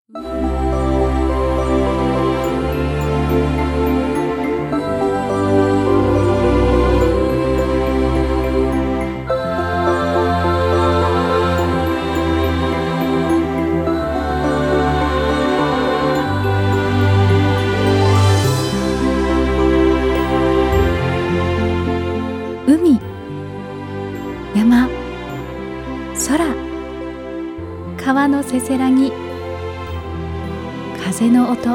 海、山、空、川のせせらぎ、風の音。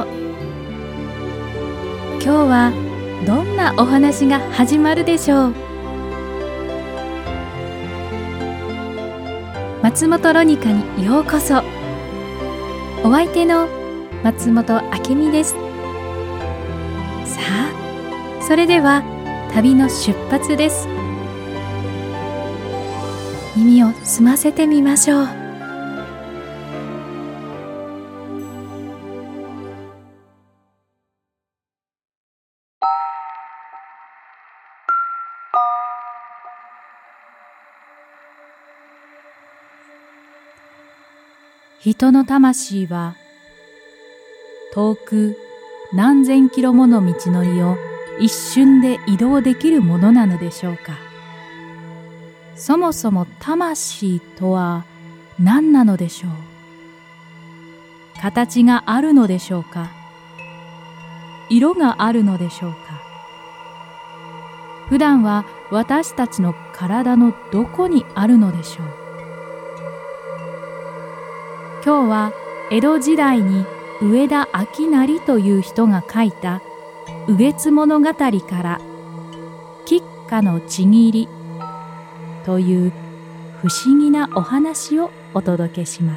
今日はどんなお話が始まるでしょう。松本ロニカにようこそ。お相手の松本明美です。さあ、それでは旅の出発です。耳を澄ませてみましょう。人の魂は遠く何千キロもの道のりを一瞬で移動できるものなのでしょうか。そもそも魂とは何なのでしょう。形があるのでしょうか。色があるのでしょうか。普段は私たちの体のどこにあるのでしょう。今日は江戸時代に上田明成という人が書いた雨月物語から吉花のちぎりという不思議なお話をお届けします。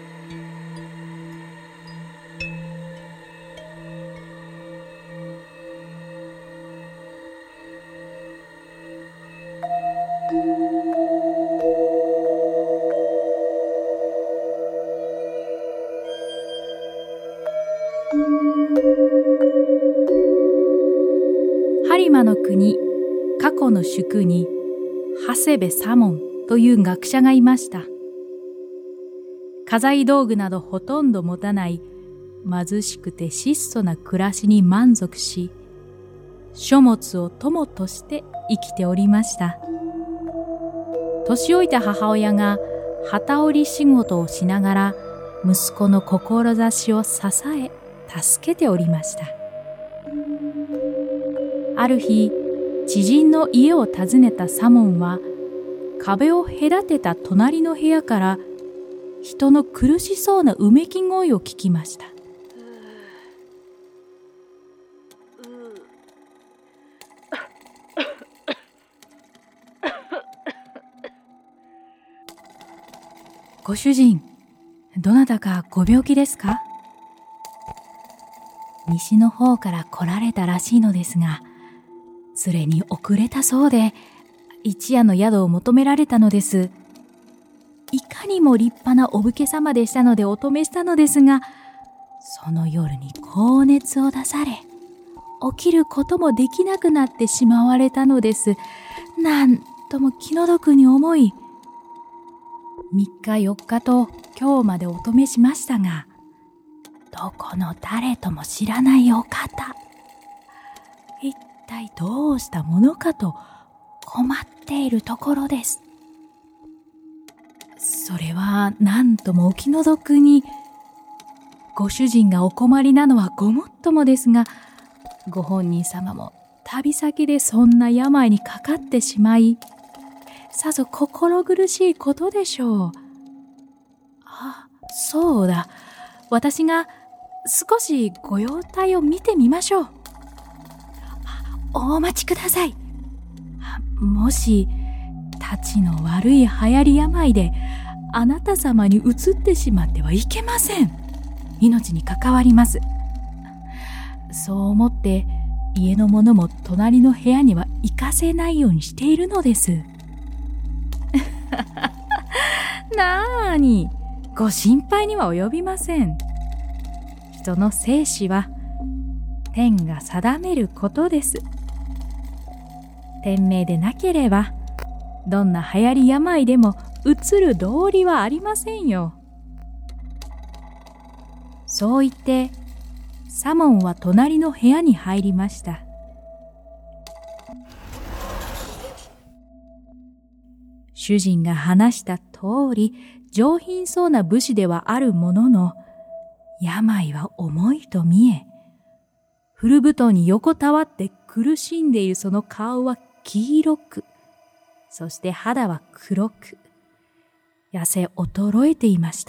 播磨の国過去の宿に長谷部左門という学者がいました。家財道具などほとんど持たない貧しくて質素な暮らしに満足し、書物を友として生きておりました。年老いた母親が機織り仕事をしながら息子の志を支え助けておりました。ある日、知人の家を訪ねた左門は、壁を隔てた隣の部屋から人の苦しそうなうめき声を聞きました。ご主人、どなたかご病気ですか？西の方から来られたらしいのですが、連れに遅れたそうで、一夜の宿を求められたのです。いかにも立派なお武家様でしたのでお泊めしたのですが、その夜に高熱を出され、起きることもできなくなってしまわれたのです。なんとも気の毒に思い、3日4日と今日までお泊めしましたが、どこの誰とも知らないお方、一体どうしたものかと困っているところです。それは何ともお気の毒に、ご主人がお困りなのはごもっともですが、ご本人様も旅先でそんな病にかかってしまい、さぞ心苦しいことでしょう。あ、そうだ。私が少しご容体を見てみましょう。お待ちください。もし、たちの悪い流行り病で、あなた様に移ってしまってはいけません。命に関わります。そう思って、家の者も隣の部屋には行かせないようにしているのです。なーに、ご心配には及びません。人の生死は天が定めることです。天命でなければ、どんな流行り病でも移る道理はありませんよ。 そう言ってサモンは隣の部屋に入りました。主人が話した通り上品そうな武士ではあるものの、病は重いと見え、古布団に横たわって苦しんでいるその顔は黄色く、そして肌は黒く、痩せ衰えていました。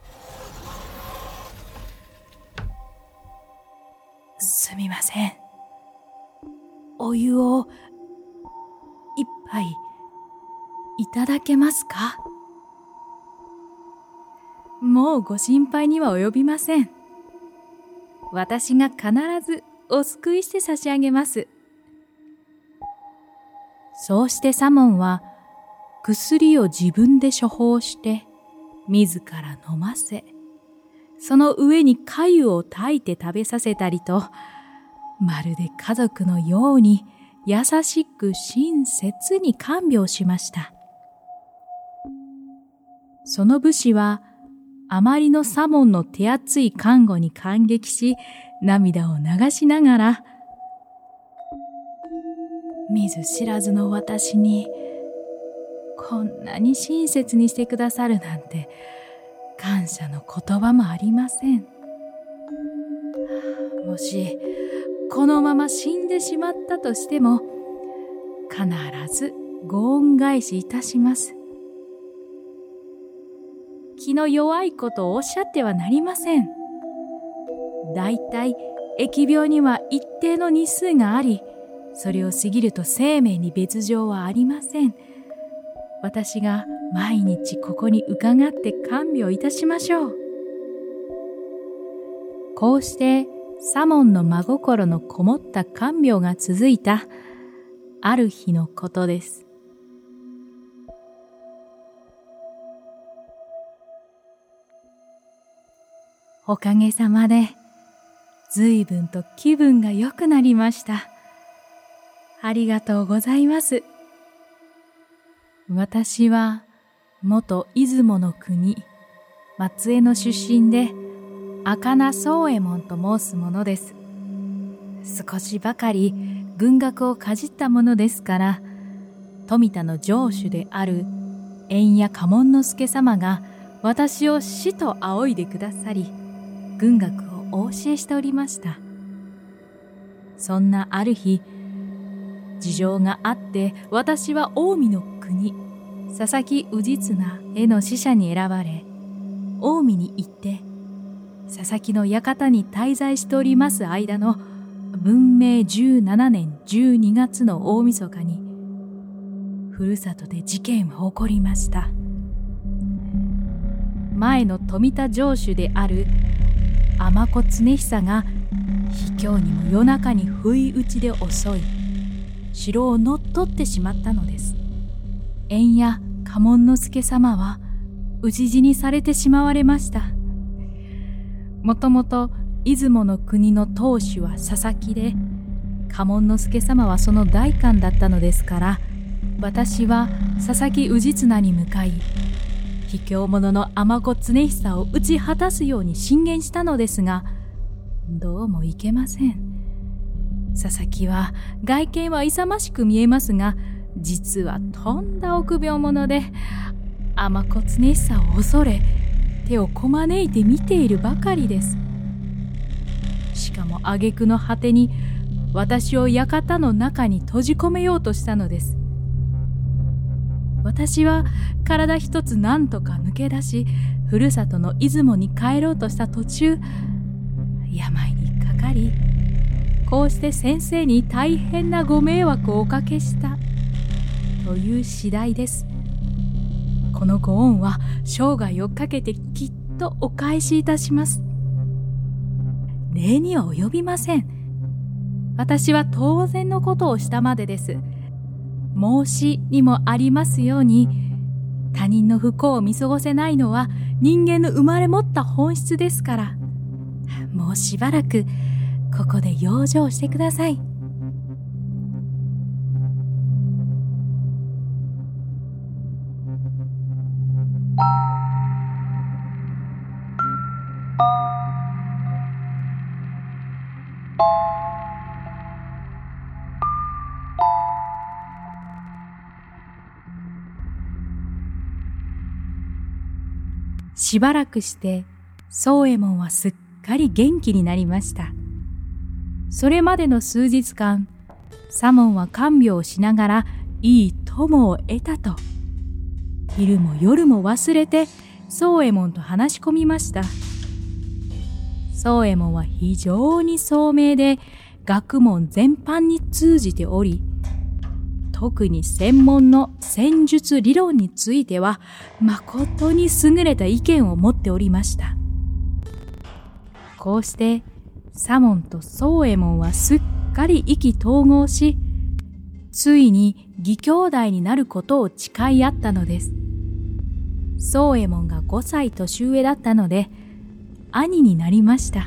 すみません。お湯を一杯いただけますか？もうご心配には及びません。私が必ずお救いして差し上げます。そうしてサモンは薬を自分で処方して自ら飲ませ、その上に粥を炊いて食べさせたりと、まるで家族のように優しく親切に看病しました。その武士はあまりのサモンの手厚い看護に感激し、涙を流しながら、見ず知らずの私にこんなに親切にしてくださるなんて感謝の言葉もありません。もしこのまま死んでしまったとしても、必ずご恩返しいたします。気の弱いことをおっしゃってはなりません。だいたい疫病には一定の日数があり、それを過ぎると生命に別状はありません。私が毎日ここに伺って看病いたしましょう。こうしてサモンの真心のこもった看病が続いたある日のことです。おかげさまで随分と気分が良くなりました。ありがとうございます。私は元出雲の国松江の出身で、赤名宗右衛門と申すものです。少しばかり軍学をかじったものですから、富田の城主である円谷家紋之助様が私を師と仰いでくださり、軍学をお教えしておりました。そんなある日、事情があって私は近江の国佐々木氏綱への使者に選ばれ、近江に行って佐々木の館に滞在しております間の文明17年12月の大晦日に、ふるさとで事件は起こりました。前の富田城主である尼子常久が卑怯にも夜中に不意打ちで襲い、城を乗っ取ってしまったのです。円谷家紋之助様は討ち死にされてしまわれました。もともと出雲の国の当主は佐々木で、家紋之助様はその代官だったのですから、私は佐々木氏綱に向かい、卑怯者の尼子常久を討ち果たすように進言したのですが、どうもいけません。佐々木は外見は勇ましく見えますが、実はとんだ臆病者で、尼子常久を恐れ手をこまねいて見ているばかりです。しかも挙句の果てに私を館の中に閉じ込めようとしたのです。私は体一つなんとか抜け出し、ふるさとの出雲に帰ろうとした途中、病にかかり、こうして先生に大変なご迷惑をおかけしたという次第です。このご恩は生涯をかけてきっとお返しいたします。礼には及びません。私は当然のことをしたまでです。孟子にもありますように、他人の不幸を見過ごせないのは人間の生まれ持った本質ですから、もうしばらくここで養生してください。 しばらくして宗右衛門はすっかり元気になりました。それまでの数日間、左門は看病をしながらいい友を得たと、昼も夜も忘れて宗右衛門と話し込みました。宗右衛門は非常に聡明で学問全般に通じており、特に専門の戦術理論については誠に優れた意見を持っておりました。こうして左門と宗右衛門はすっかり意気投合し、ついに義兄弟になることを誓い合ったのです。宗右衛門が5歳年上だったので兄になりました。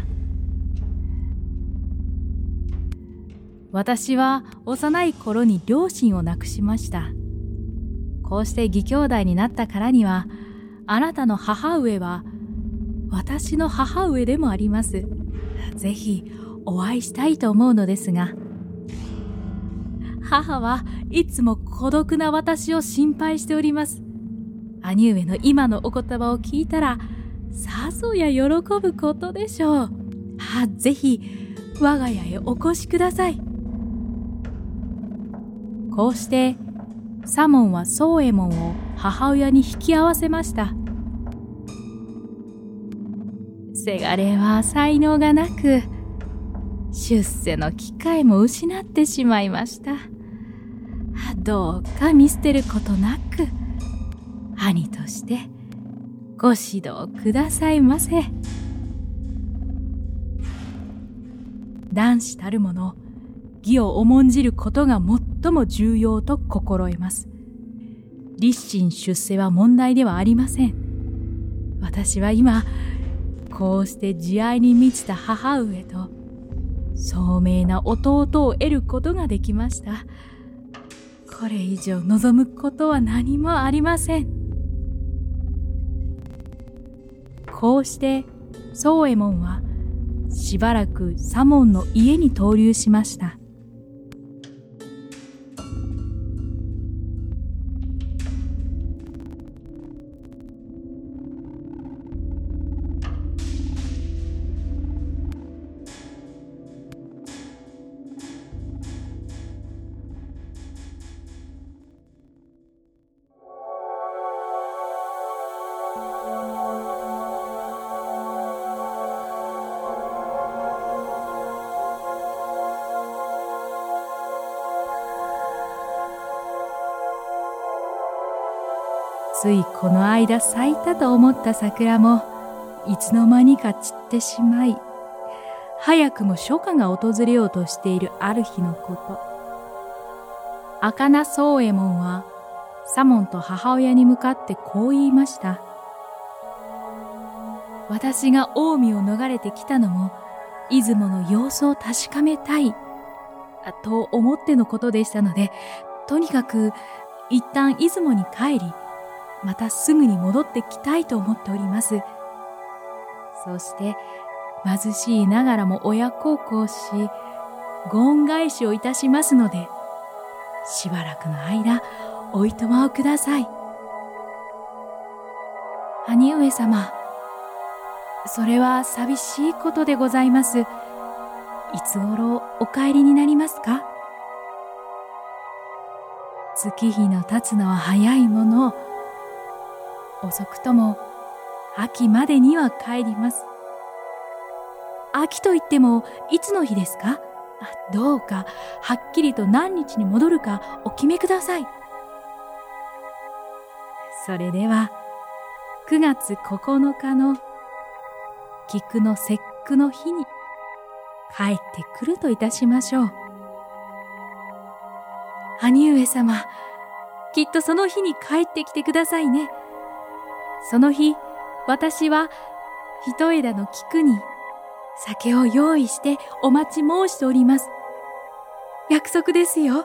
私は幼い頃に両親を亡くしました。こうして義兄弟になったからには、あなたの母上は私の母上でもあります。ぜひお会いしたいと思うのですが、母はいつも孤独な私を心配しております。兄上の今のお言葉を聞いたら、さぞや喜ぶことでしょう。ぜひ我が家へお越しください。こうして左門は宗右衛門を母親に引き合わせました。せがれは才能がなく、出世の機会も失ってしまいました。どうか見捨てることなく、兄としてご指導くださいませ。男子たるもの、義を重んじることが最も重要と心得ます。立身出世は問題ではありません。私は今、こうして慈愛に満ちた母上と聡明な弟を得ることができました。これ以上望むことは何もありません。こうして宗右衛門はしばらく左門の家に逗留しました。ついこの間咲いたと思った桜もいつの間にか散ってしまい、早くも初夏が訪れようとしているある日のこと、赤名宗右衛門は左門と母親に向かってこう言いました。私が近江を逃れてきたのも出雲の様子を確かめたいと思ってのことでしたので、とにかく一旦出雲に帰り、またすぐに戻ってきたいと思っております。そして貧しいながらも親孝行し、ご恩返しをいたしますので、しばらくの間おいとまをください。兄上様、それは寂しいことでございます。いつ頃お帰りになりますか？月日の経つのは早いもの。遅くとも秋までには帰ります。秋といってもいつの日ですか？どうかはっきりと何日に戻るかお決めください。それでは9月9日の菊の節句の日に帰ってくるといたしましょう。兄上様、きっとその日に帰ってきてくださいね。その日、私は一枝の菊に酒を用意してお待ち申しております。約束ですよ。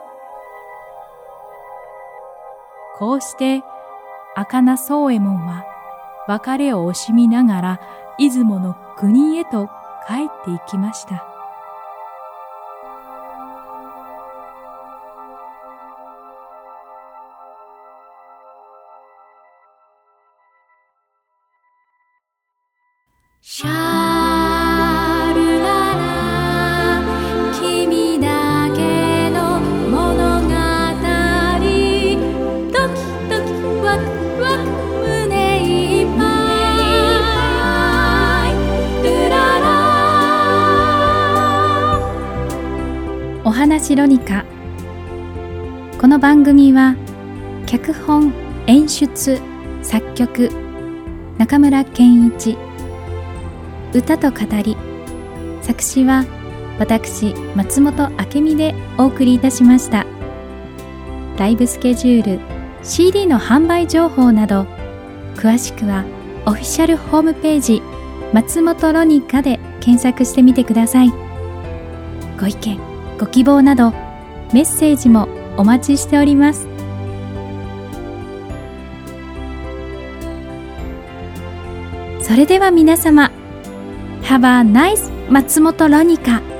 こうして赤名宗右衛門は別れを惜しみながら出雲の国へと帰っていきました。 シャルララ君だけの物語ドキドキワクワク胸いっぱいルララお話ロニカ。この番組は脚本・演出・作曲中村健一、歌と語り作詞は私松本明美でお送りいたしました。ライブスケジュール、 CD の販売情報など詳しくはオフィシャルホームページ松本ロニカで検索してみてください。ご意見ご希望などメッセージもお待ちしております。それでは皆様 Have a nice 松本ロニカ。